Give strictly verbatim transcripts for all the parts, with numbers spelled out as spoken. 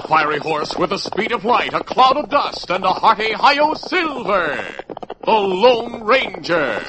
fiery horse with the speed of light, a cloud of dust, and a hearty Hi-Yo Silver, the Lone Ranger.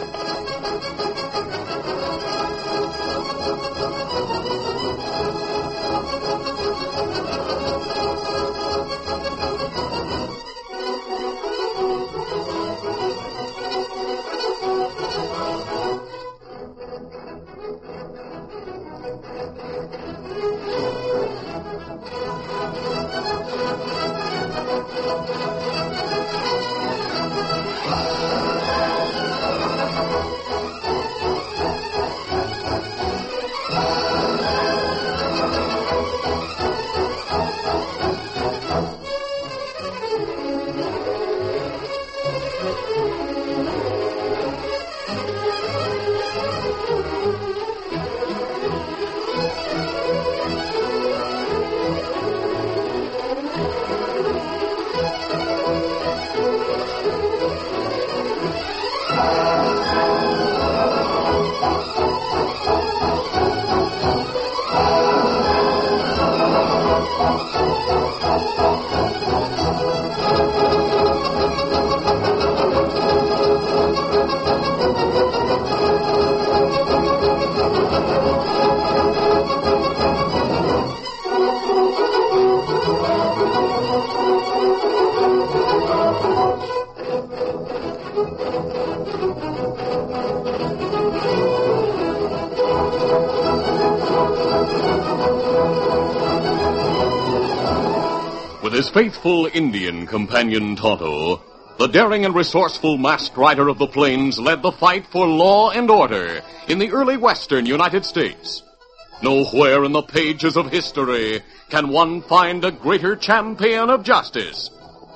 With his faithful Indian companion Tonto, the daring and resourceful masked rider of the plains led the fight for law and order in the early western United States. Nowhere in the pages of history can one find a greater champion of justice.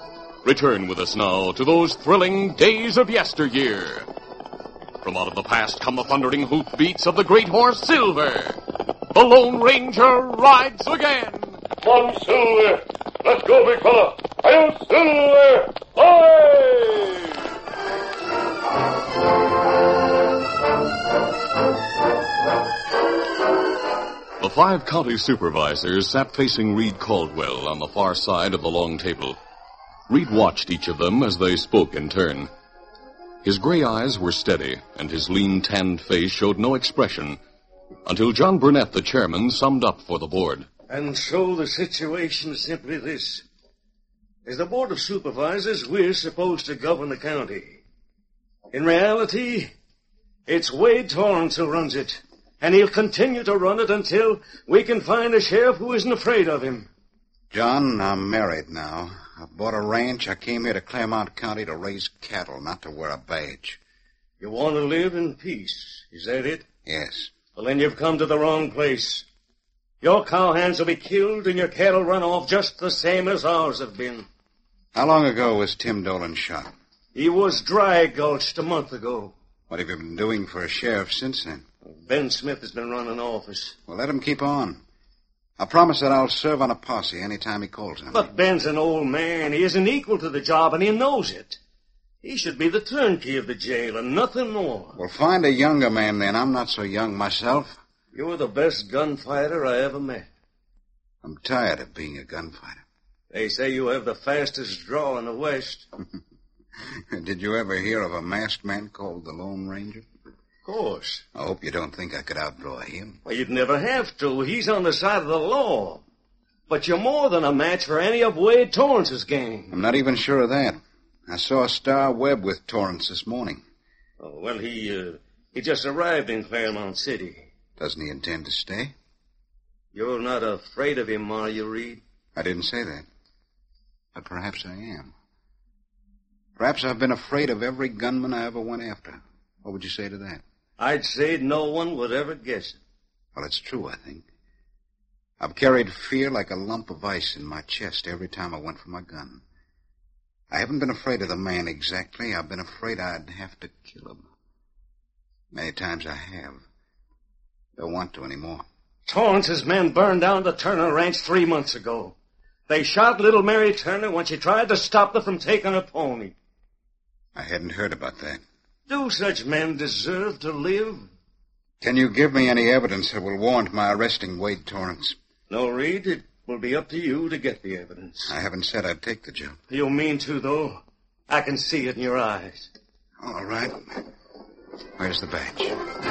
Return with us now to those thrilling days of yesteryear. From out of the past come the thundering hoofbeats of the great horse Silver. The Lone Ranger rides again. Come on, Silver. Let's go, big fella. Hi-Yo, Silver! Aye! The five county supervisors sat facing Reed Caldwell on the far side of the long table. Reed watched each of them as they spoke in turn. His gray eyes were steady, and his lean, tanned face showed no expression, until John Burnett, the chairman, summed up for the board. And so the situation is simply this. As the Board of Supervisors, we're supposed to govern the county. In reality, it's Wade Torrance who runs it, and he'll continue to run it until we can find a sheriff who isn't afraid of him. John, I'm married now. I bought a ranch. I came here to Claremont County to raise cattle, not to wear a badge. You want to live in peace, is that it? Yes. Well, then you've come to the wrong place. Your cowhands will be killed and your cattle run off just the same as ours have been. How long ago was Tim Dolan shot? He was dry gulched a month ago. What have you been doing for a sheriff since then? Ben Smith has been running office. Well, let him keep on. I promise that I'll serve on a posse any time he calls on me. But Ben's an old man. He isn't equal to the job, and he knows it. He should be the turnkey of the jail and nothing more. Well, find a younger man then. I'm not so young myself. You're the best gunfighter I ever met. I'm tired of being a gunfighter. They say you have the fastest draw in the West. Did you ever hear of a masked man called the Lone Ranger? Of course. I hope you don't think I could outdraw him. Well, you'd never have to. He's on the side of the law. But you're more than a match for any of Wade Torrance's gang. I'm not even sure of that. I saw Star Webb with Torrance this morning. Oh, well, he, uh, he just arrived in Claremont City. Doesn't he intend to stay? You're not afraid of him, are you, Reed? I didn't say that. But perhaps I am. Perhaps I've been afraid of every gunman I ever went after. What would you say to that? I'd say no one would ever guess it. Well, it's true, I think. I've carried fear like a lump of ice in my chest every time I went for my gun. I haven't been afraid of the man exactly. I've been afraid I'd have to kill him. Many times I have. Don't want to anymore. Torrance's men burned down the Turner Ranch three months ago. They shot little Mary Turner when she tried to stop them from taking her pony. I hadn't heard about that. Do such men deserve to live? Can you give me any evidence that will warrant my arresting Wade Torrance? No, Reed. It will be up to you to get the evidence. I haven't said I'd take the job. You mean to, though. I can see it in your eyes. All right. Where's the badge?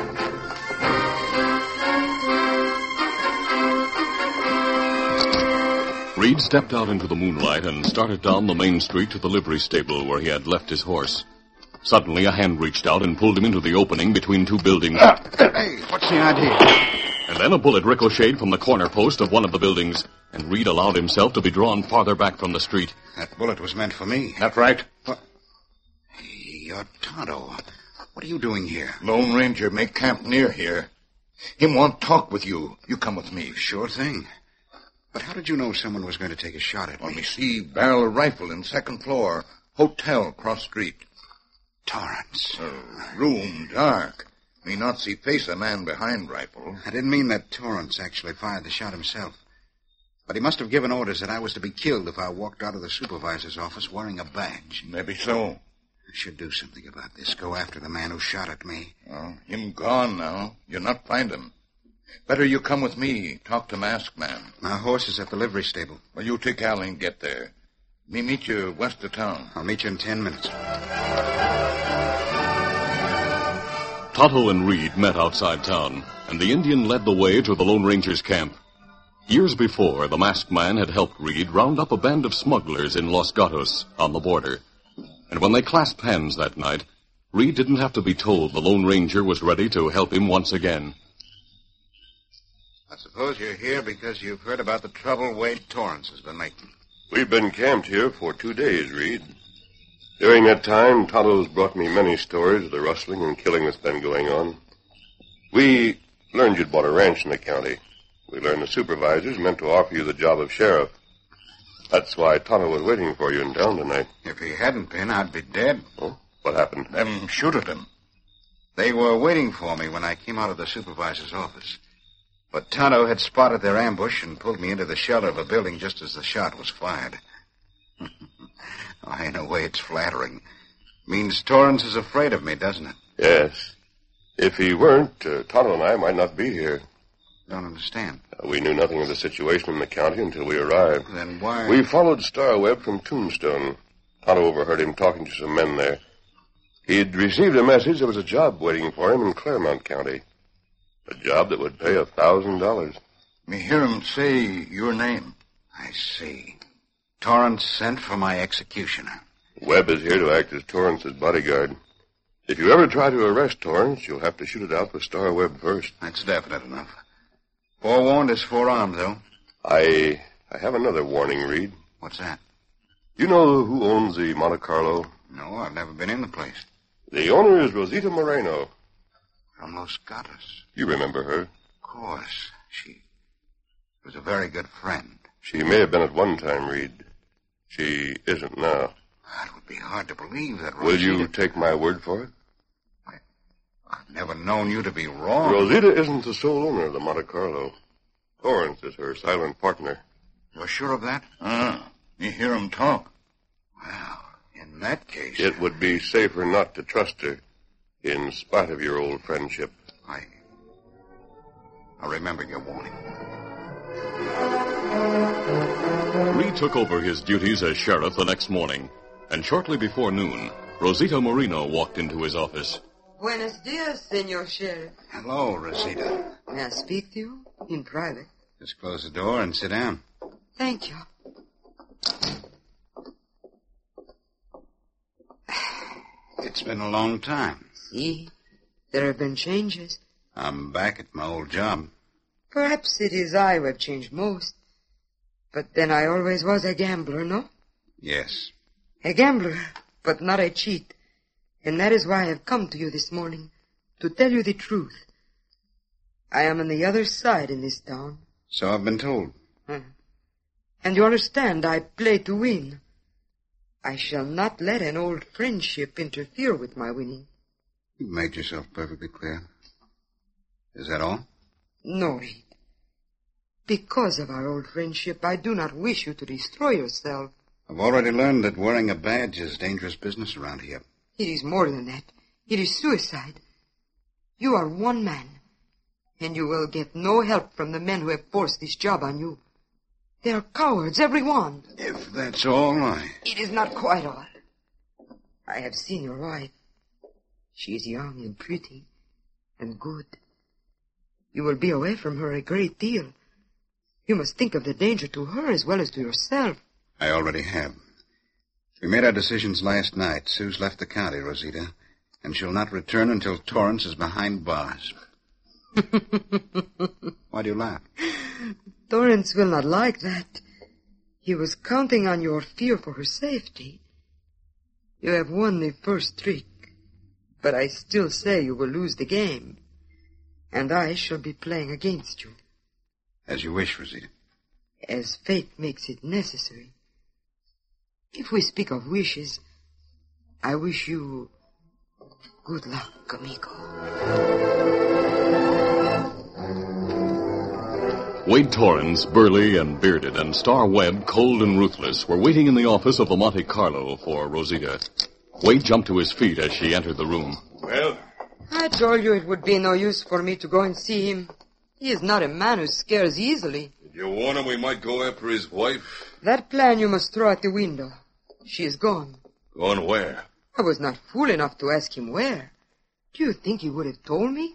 Reed stepped out into the moonlight and started down the main street to the livery stable where he had left his horse. Suddenly, a hand reached out and pulled him into the opening between two buildings. Uh, hey, what's the idea? And then a bullet ricocheted from the corner post of one of the buildings, and Reed allowed himself to be drawn farther back from the street. That bullet was meant for me. That's right. What? Hey, you're Tonto. What are you doing here? Lone Ranger make camp near here. Him want talk with you. You come with me. Sure thing. But how did you know someone was going to take a shot at me? Let me see barrel of rifle in second floor. Hotel cross street. Torrance. Uh, room dark. Me not see face a man behind rifle. I didn't mean that Torrance actually fired the shot himself. But he must have given orders that I was to be killed if I walked out of the supervisor's office wearing a badge. Maybe so. I should do something about this. Go after the man who shot at me. Oh, him gone now. You'll not find him. Better you come with me. Talk to Masked Man. My horse is at the livery stable. Well, you take Allie and get there. Me meet you west of town. I'll meet you in ten minutes. Tonto and Reed met outside town, and the Indian led the way to the Lone Ranger's camp. Years before, the Masked Man had helped Reed round up a band of smugglers in Los Gatos on the border. And when they clasped hands that night, Reed didn't have to be told the Lone Ranger was ready to help him once again. I suppose you're here because you've heard about the trouble Wade Torrance has been making. We've been camped here for two days, Reed. During that time, Tonto's brought me many stories of the rustling and killing that's been going on. We learned you'd bought a ranch in the county. We learned the supervisors meant to offer you the job of sheriff. That's why Tonto was waiting for you in town tonight. If he hadn't been, I'd be dead. Oh, what happened? Them shoot at him. They were waiting for me when I came out of the supervisor's office. But Tonto had spotted their ambush and pulled me into the shelter of a building just as the shot was fired. Oh, in a way, it's flattering. Means Torrance is afraid of me, doesn't it? Yes. If he weren't, uh, Tonto and I might not be here. Don't understand. Uh, we knew nothing of the situation in the county until we arrived. Then why... We followed Star Webb from Tombstone. Tonto overheard him talking to some men there. He'd received a message there was a job waiting for him in Claremont County. A job that would pay a thousand dollars. Me hear him say your name. I see. Torrance sent for my executioner. Webb is here to act as Torrance's bodyguard. If you ever try to arrest Torrance, you'll have to shoot it out with Star Webb first. That's definite enough. Forewarned is forearmed, though. I I have another warning, Reed. What's that? You know who owns the Monte Carlo? No, I've never been in the place. The owner is Rosita Moreno. From Los Gatos. You remember her? Of course. She was a very good friend. She may have been at one time, Reed. She isn't now. It would be hard to believe that Rosita... Will you take my word for it? I, I've never known you to be wrong. Rosita isn't the sole owner of the Monte Carlo. Torrance is her silent partner. You're sure of that? Ah, me hear him talk. Well, in that case... It would be safer not to trust her, in spite of your old friendship. I... I'll remember your warning. Reed took over his duties as sheriff the next morning, and shortly before noon, Rosita Moreno walked into his office. Buenos dias, Senor Sheriff. Hello, Rosita. May I speak to you in private? Just close the door and sit down. Thank you. It's been a long time. See, there have been changes. I'm back at my old job. Perhaps it is I who have changed most. But then I always was a gambler, no? Yes. A gambler, but not a cheat. And that is why I have come to you this morning, to tell you the truth. I am on the other side in this town. So I've been told. Hmm. And you understand, I play to win. I shall not let an old friendship interfere with my winning. You've made yourself perfectly clear. Is that all? No, Reed. Because of our old friendship, I do not wish you to destroy yourself. I've already learned that wearing a badge is dangerous business around here. It is more than that. It is suicide. You are one man, and you will get no help from the men who have forced this job on you. They are cowards, every one. If that's all, I... It is not quite all. I have seen your wife. She is young and pretty and good. You will be away from her a great deal. You must think of the danger to her as well as to yourself. I already have. We made our decisions last night. Sue's left the county, Rosita, and she'll not return until Torrance is behind bars. Why do you laugh? Torrance will not like that. He was counting on your fear for her safety. You have won the first trick, but I still say you will lose the game, and I shall be playing against you. As you wish, Rosita. As fate makes it necessary. If we speak of wishes, I wish you good luck, amigo. Wade Torrance, burly and bearded, and Star Webb, cold and ruthless, were waiting in the office of the Monte Carlo for Rosita. Wade jumped to his feet as she entered the room. Well? I told you it would be no use for me to go and see him. He is not a man who scares easily. Did you warn him we might go after his wife? That plan you must throw out the window. She is gone. Gone where? I was not fool enough to ask him where. Do you think he would have told me?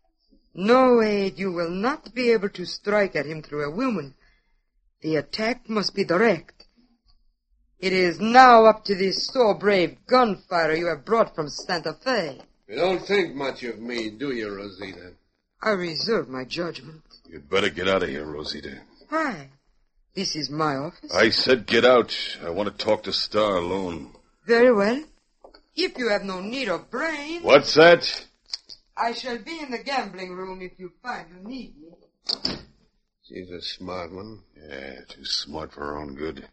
No, Wade, you will not be able to strike at him through a woman. The attack must be direct. It is now up to this so brave gunfighter you have brought from Santa Fe. You don't think much of me, do you, Rosita? I reserve my judgment. You'd better get out of here, Rosita. Why? This is my office. I said get out. I want to talk to Star alone. Very well. If you have no need of brains... What's that? I shall be in the gambling room if you find you need me. She's a smart one. Yeah, too smart for her own good.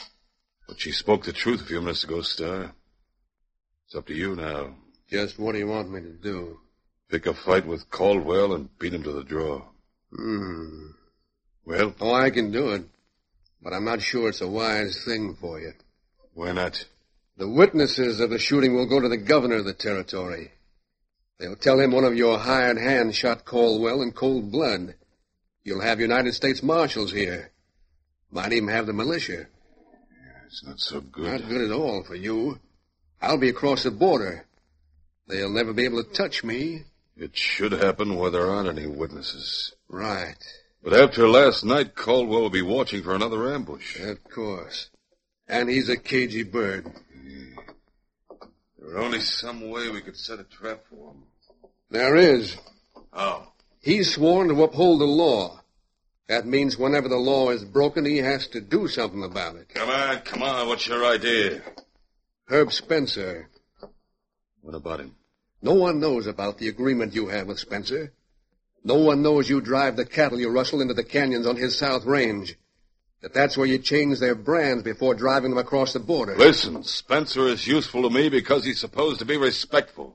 But she spoke the truth a few minutes ago, Star. It's up to you now. Just what do you want me to do? Pick a fight with Caldwell and beat him to the draw. Hmm. Well? Oh, I can do it. But I'm not sure it's a wise thing for you. Why not? The witnesses of the shooting will go to the governor of the territory. They'll tell him one of your hired hands shot Caldwell in cold blood. You'll have United States Marshals here. Might even have the militia. Yeah, it's not so good. Not good at all for you. I'll be across the border. They'll never be able to touch me. It should happen where there aren't any witnesses. Right. But after last night, Caldwell will be watching for another ambush. Of course. And he's a cagey bird. Yeah. There were only some way we could set a trap for him. There is. How? He's sworn to uphold the law. That means whenever the law is broken, he has to do something about it. Come on, come on. What's your idea? Herb Spencer. What about him? No one knows about the agreement you have with Spencer. No one knows you drive the cattle you rustle into the canyons on his south range. That that's where you change their brands before driving them across the border. Listen, Spencer is useful to me because he's supposed to be respectful.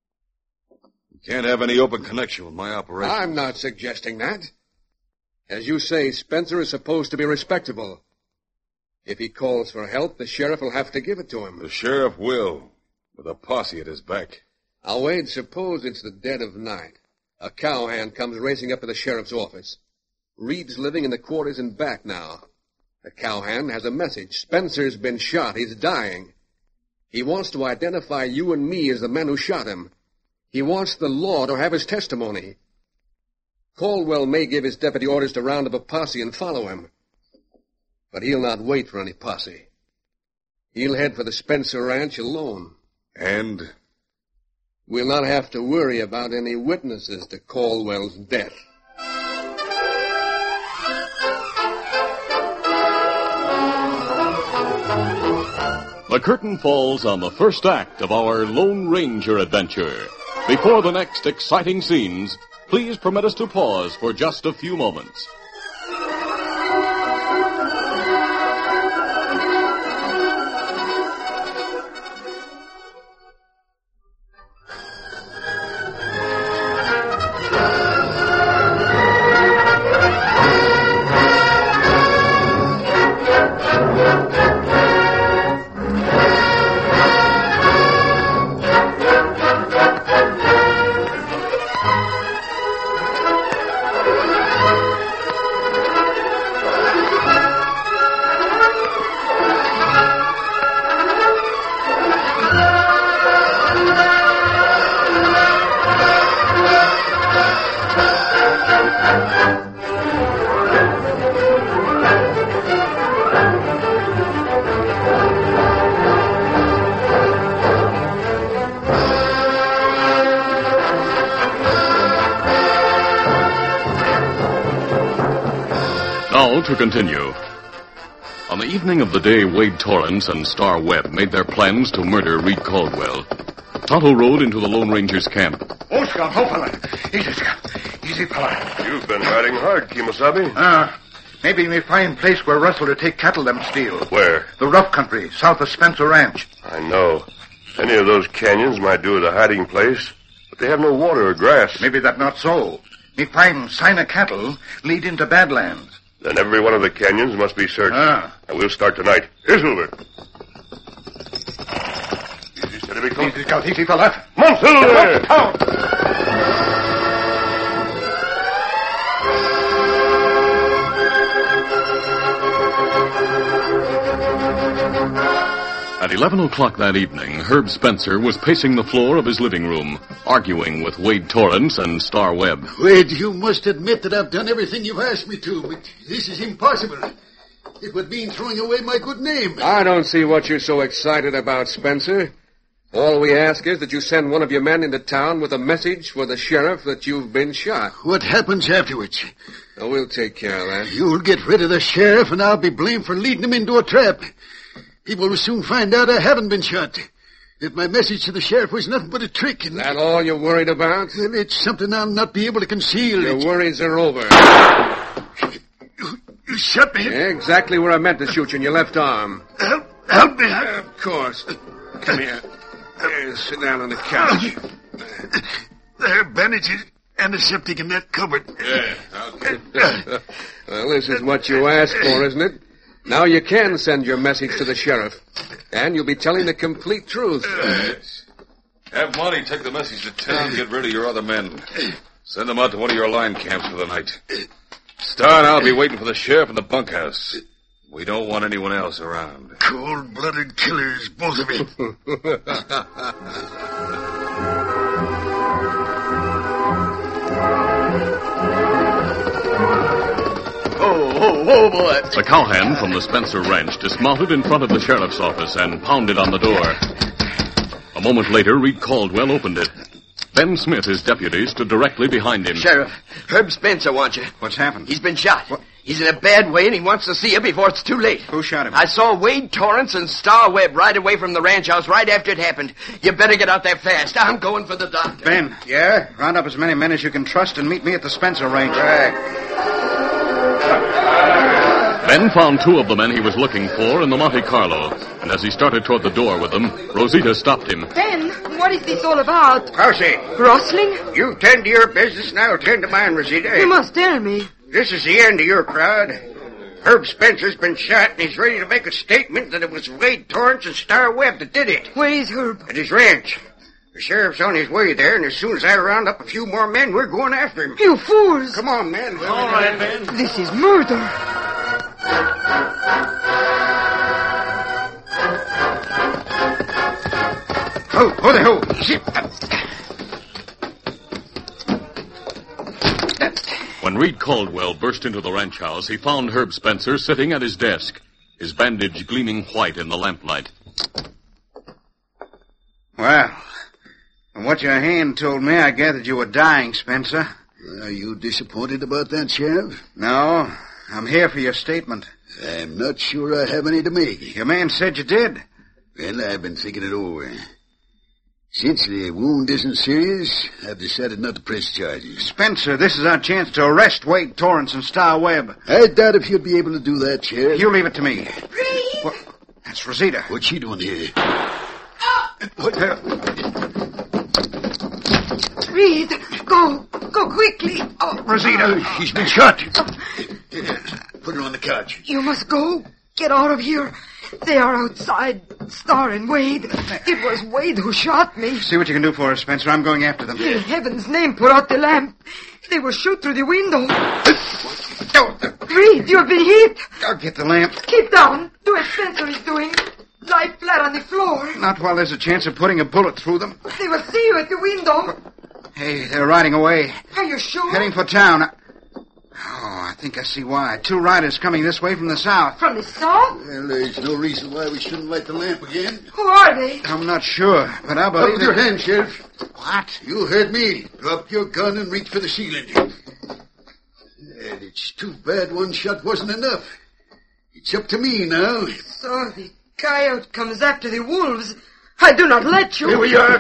You can't have any open connection with my operation. I'm not suggesting that. As you say, Spencer is supposed to be respectable. If he calls for help, the sheriff will have to give it to him. The sheriff will, with a posse at his back. Now, Wade, suppose it's the dead of night. A cowhand comes racing up to the sheriff's office. Reed's living in the quarters in back now. The cowhand has a message. Spencer's been shot. He's dying. He wants to identify you and me as the men who shot him. He wants the law to have his testimony. Caldwell may give his deputy orders to round up a posse and follow him. But he'll not wait for any posse. He'll head for the Spencer Ranch alone. And? We'll not have to worry about any witnesses to Caldwell's death. The curtain falls on the first act of our Lone Ranger adventure. Before the next exciting scenes, please permit us to pause for just a few moments. Now to continue. On the evening of the day Wade Torrance and Star Webb made their plans to murder Reed Caldwell, Tonto rode into the Lone Ranger's camp. Oh, Scout, oh, fella. Easy, Scout. Easy, fella. You've been riding hard, Kemosabe. Ah, maybe we find place where Russell to take cattle them steal. Where? The rough country, south of Spencer Ranch. I know. Any of those canyons might do as a hiding place, but they have no water or grass. Maybe that not so. We find sign of cattle lead into Badlands. Then every one of the canyons must be searched. Ah. And we'll start tonight. Here's Silver. Easy, steady, big Easy, Scout, easy, fella. Come on, Silver! At eleven o'clock that evening, Herb Spencer was pacing the floor of his living room, arguing with Wade Torrance and Star Webb. Wade, you must admit that I've done everything you've asked me to, but this is impossible. It would mean throwing away my good name. I don't see what you're so excited about, Spencer. All we ask is that you send one of your men into town with a message for the sheriff that you've been shot. What happens afterwards? Oh, we'll take care of that. You'll get rid of the sheriff, and I'll be blamed for leading him into a trap. People will soon find out I haven't been shot. That my message to the sheriff was nothing but a trick. And That all you're worried about? Well, it's something I'll not be able to conceal. Your It's... worries are over. You, you shot me. Yeah, exactly where I meant to shoot you in your left arm. Help, help me. Uh, of course. Come here. Here, sit down on the couch. There are bandages, antiseptic in that cupboard. Yeah, okay. Well, this is what you asked for, isn't it? Now you can send your message to the sheriff. And you'll be telling the complete truth. Yes. Have Monty take the message to town and get rid of your other men. Send them out to one of your line camps for the night. Star and I'll be waiting for the sheriff in the bunkhouse. We don't want anyone else around. Cold-blooded killers, both of you. Oh, oh, boy. The cowhand from the Spencer Ranch dismounted in front of the sheriff's office and pounded on the door. A moment later, Reed Caldwell opened it. Ben Smith, his deputy, stood directly behind him. Sheriff, Herb Spencer wants you. What's happened? He's been shot. What? He's in a bad way, and he wants to see you before it's too late. Who shot him? I saw Wade Torrance and Star Webb ride away from the ranch house right after it happened. You better get out there fast. I'm going for the doctor. Ben. Yeah? Round up as many men as you can trust and meet me at the Spencer Range. Right. Ben found two of the men he was looking for in the Monte Carlo, and as he started toward the door with them, Rosita stopped him. Ben, what is this all about? Percy, Rustling? you tend to your business, and I'll tend to mine, Rosita. You must tell me. This is the end of your crowd. Herb Spencer's been shot, and he's ready to make a statement that it was Wade Torrance and Star Webb that did it. Where is Herb? At his ranch. The sheriff's on his way there, and as soon as I round up a few more men, we're going after him. You fools! Come on, men. All right, Ben. This is murder. Ho, ho there, ho. Zip. When Reed Caldwell burst into the ranch house, he found Herb Spencer sitting at his desk, his bandage gleaming white in the lamplight. Well, from what your hand told me, I gathered you were dying, Spencer. Are you disappointed about that, Sheriff? No, I'm here for your statement. I'm not sure I have any to make. Your man said you did. Well, I've been thinking it over. Since the wound isn't serious, I've decided not to press charges. Spencer, this is our chance to arrest Wade Torrance and Star Webb. I doubt if you'll be able to do that, Sheriff. You leave it to me. Reed! What? That's Rosita. What's she doing here? What the? Reed, go. Go quickly. Oh, Rosita, she's been shot. Put her on the couch. You must go. Get out of here. They are outside, Star and Wade. It was Wade who shot me. See what you can do for us, Spencer. I'm going after them. In heaven's name, put out the lamp. They will shoot through the window. Reed, you have been hit. I'll get the lamp. Keep down. Do as Spencer is doing. Lie flat on the floor. Not while there's a chance of putting a bullet through them. They will see you at the window. Hey, they're riding away. Are you sure? Heading for town. Oh, I think I see why. Two riders coming this way from the south. From the south? Well, there's no reason why we shouldn't light the lamp again. Who are they? I'm not sure, but I Up believe with your that- hand, Sheriff. What? You heard me. Drop your gun and reach for the ceiling. There, did It's too bad one shot wasn't enough. It's up to me now. So the coyote comes after the wolves. I do not let you. Here we are.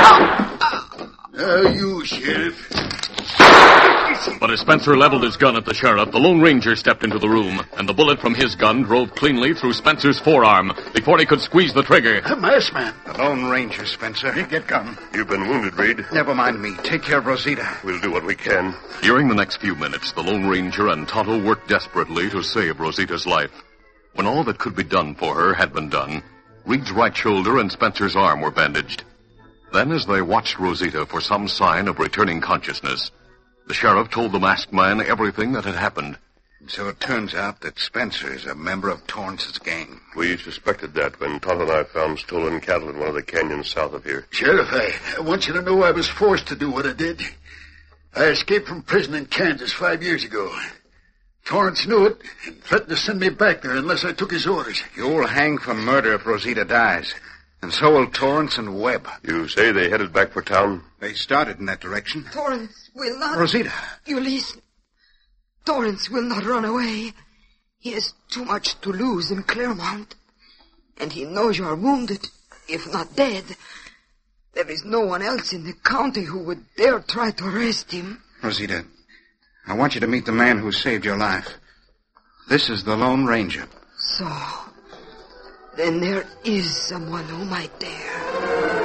Now you, Sheriff. But as Spencer leveled his gun at the sheriff, the Lone Ranger stepped into the room, and the bullet from his gun drove cleanly through Spencer's forearm before he could squeeze the trigger. A masked man. The Lone Ranger, Spencer. You get gun. You've been wounded, Reed. Never mind me. Take care of Rosita. We'll do what we can. During the next few minutes, the Lone Ranger and Tonto worked desperately to save Rosita's life. When all that could be done for her had been done, Reed's right shoulder and Spencer's arm were bandaged. Then, as they watched Rosita for some sign of returning consciousness, the sheriff told the masked man everything that had happened. So it turns out that Spencer is a member of Torrance's gang. We suspected that when Tonto and I found stolen cattle in one of the canyons south of here. Sheriff, I, I want you to know I was forced to do what I did. I escaped from prison in Kansas five years ago. Torrance knew it and threatened to send me back there unless I took his orders. You'll hang for murder if Rosita dies. And so will Torrance and Webb. You say they headed back for town? They started in that direction. Torrance will not... Rosita. You listen. Torrance will not run away. He has too much to lose in Claremont. And he knows you are wounded, if not dead. There is no one else in the county who would dare try to arrest him. Rosita, I want you to meet the man who saved your life. This is the Lone Ranger. So, then there is someone who might dare.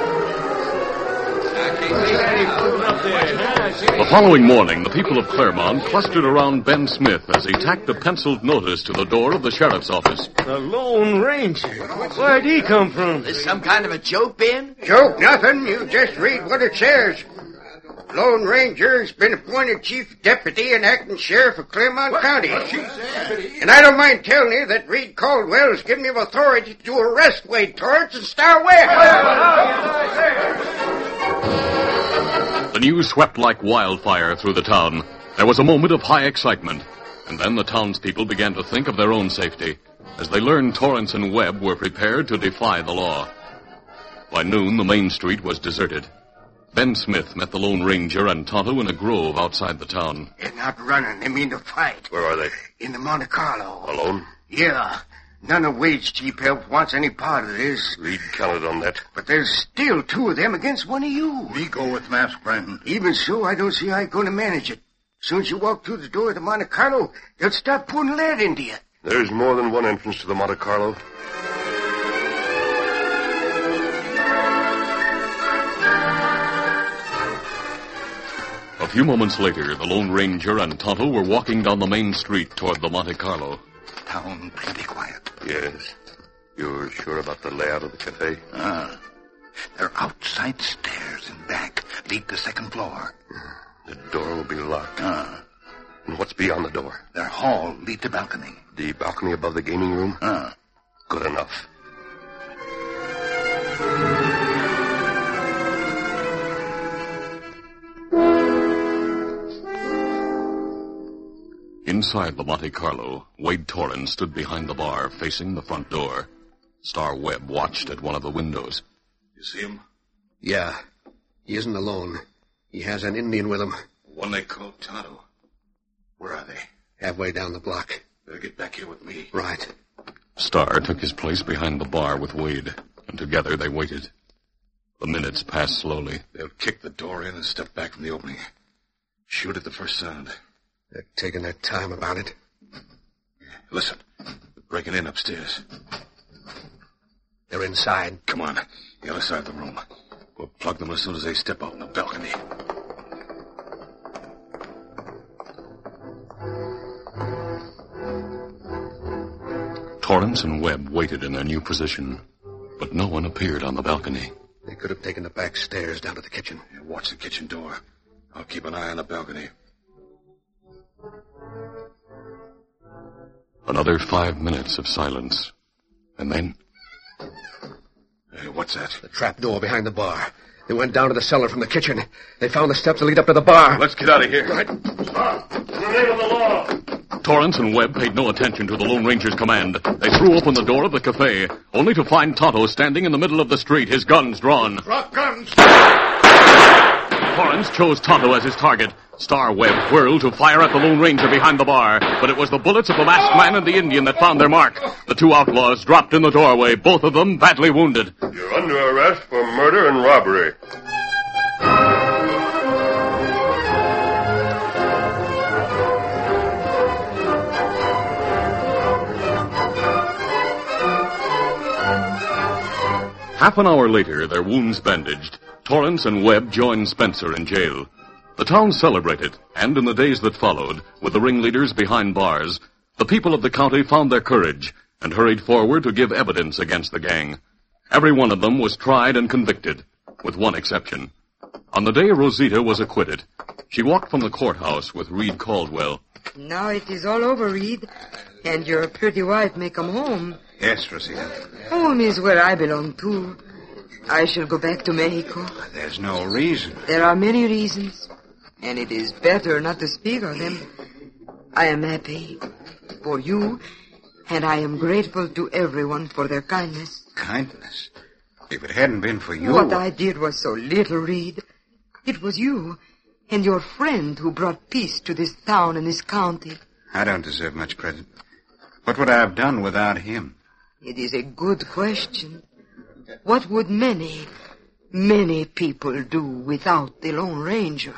The following morning, the people of Claremont clustered around Ben Smith as he tacked a penciled notice to the door of the sheriff's office. The Lone Ranger? Where'd he come from? Is some kind of a joke, Ben? Joke nothing. You just read what it says. Lone Ranger has been appointed chief deputy and acting sheriff of Claremont what? County. And I don't mind telling you that Reed Caldwell has given him authority to arrest Wade Torrance and Star Webb. The news swept like wildfire through the town. There was a moment of high excitement, and then the townspeople began to think of their own safety as they learned Torrance and Webb were prepared to defy the law. By noon, the main street was deserted. Ben Smith met the Lone Ranger and Tonto in a grove outside the town. They're not running. They mean to fight. Where are they? In the Monte Carlo. Alone? Yeah. None of Wade's cheap help wants any part of this. Reed counted on that. But there's still two of them against one of you. Me go with Mask Brandon. Even so, I don't see how you're going to manage it. As soon as you walk through the door of the Monte Carlo, they'll start pouring lead into you. There's more than one entrance to the Monte Carlo. A few moments later, the Lone Ranger and Tonto were walking down the main street toward the Monte Carlo. Town plenty quiet. Yes. You're sure about the layout of the cafe? Ah. Their outside stairs and back lead to second floor. The door will be locked. Ah. And what's beyond the door? Their hall lead to balcony. The balcony above the gaming room? Ah. Good enough. Inside the Monte Carlo, Wade Torrance stood behind the bar, facing the front door. Star Webb watched at one of the windows. You see him? Yeah. He isn't alone. He has an Indian with him. One they call Tonto. Where are they? Halfway down the block. Better get back here with me. Right. Star took his place behind the bar with Wade, and together they waited. The minutes passed slowly. They'll kick the door in and step back from the opening. Shoot at the first sound. They're taking their time about it. Listen. They're breaking in upstairs. They're inside. Come on. The other side of the room. We'll plug them as soon as they step out on the balcony. Torrance and Webb waited in their new position, but no one appeared on the balcony. They could have taken the back stairs down to the kitchen. Yeah, watch the kitchen door. I'll keep an eye on the balcony. Another five minutes of silence. And then... Hey, what's that? The trap door behind the bar. They went down to the cellar from the kitchen. They found the steps that lead up to the bar. Let's get out of here. Right. Stop. In the name of the law. Torrance and Webb paid no attention to the Lone Ranger's command. They threw open the door of the cafe, only to find Tonto standing in the middle of the street, his guns drawn. Drop guns! Torrance chose Tonto as his target. Star Webb whirled to fire at the Lone Ranger behind the bar, but it was the bullets of the masked man and the Indian that found their mark. The two outlaws dropped in the doorway, both of them badly wounded. You're under arrest for murder and robbery. Half an hour later, their wounds bandaged, Torrance and Webb joined Spencer in jail. The town celebrated, and in the days that followed, with the ringleaders behind bars, the people of the county found their courage and hurried forward to give evidence against the gang. Every one of them was tried and convicted, with one exception. On the day Rosita was acquitted, she walked from the courthouse with Reed Caldwell. Now it is all over, Reed, and your pretty wife may come home. Yes, Rosita. Home is where I belong, too. I shall go back to Mexico. There's no reason. There are many reasons, and it is better not to speak of them. I am happy for you, and I am grateful to everyone for their kindness. Kindness? If it hadn't been for you... What I did was so little, Reed. It was you and your friend who brought peace to this town and this county. I don't deserve much credit. What would I have done without him? It is a good question. What would many, many people do without the Lone Ranger?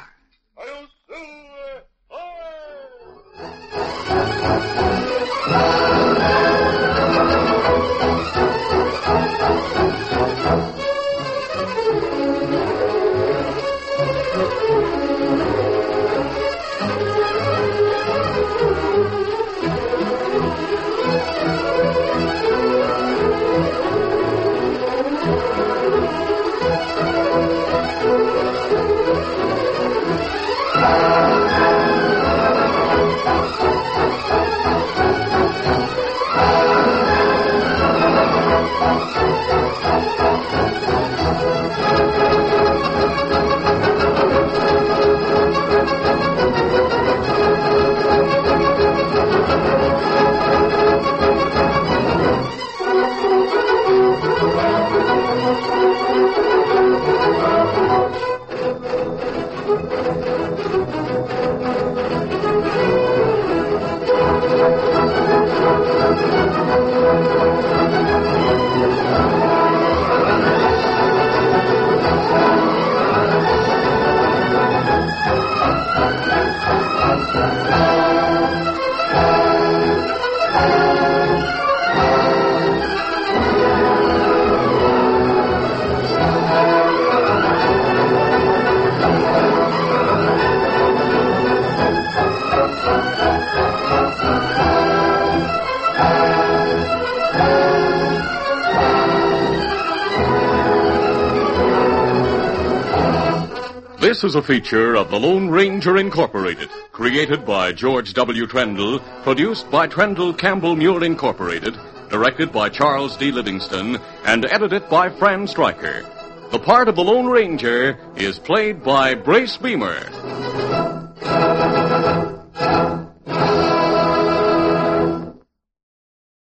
This is a feature of the Lone Ranger Incorporated, created by George W. Trendle, produced by Trendle Campbell Muir Incorporated, directed by Charles D. Livingston, and edited by Fran Stryker. The part of the Lone Ranger is played by Brace Beamer.